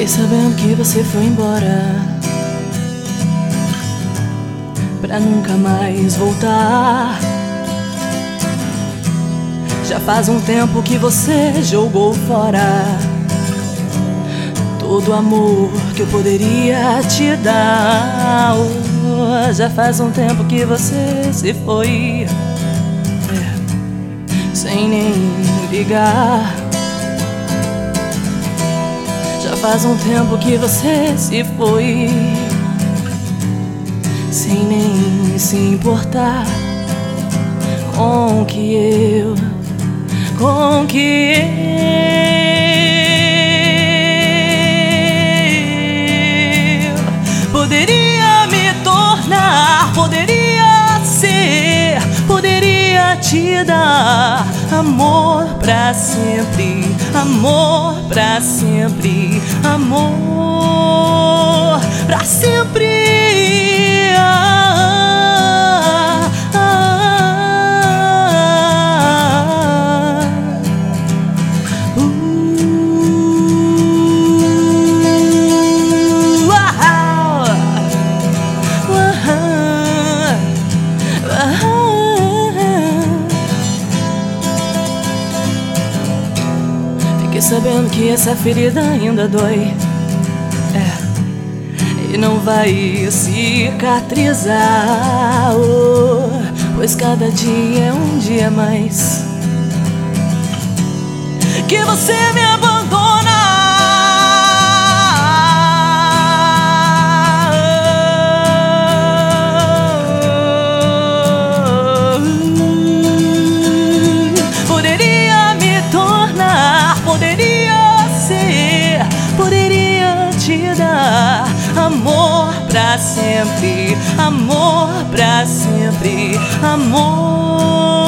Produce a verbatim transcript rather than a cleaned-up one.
Fiquei sabendo que você foi embora pra nunca mais voltar. Já faz um tempo que você jogou fora todo o amor que eu poderia te dar. Oh, já faz um tempo que você se foi, é, sem nem ligar. Já faz um tempo que você se foi, sem nem se importar com o que eu, com o que eu poderia me tornar, poderia ser, poderia te dar amor pra sempre, amor pra sempre, amor pra sempre. Ah, ah, ah. Uh, ah, ah, ah, ah. Fiquei sabendo que essa ferida ainda dói, é, e não vai cicatrizar, oh, pois cada dia é um dia a mais que você me abandona. Poderia me tornar, poderia ser, poderia te dar amor pra sempre, amor pra sempre, amor.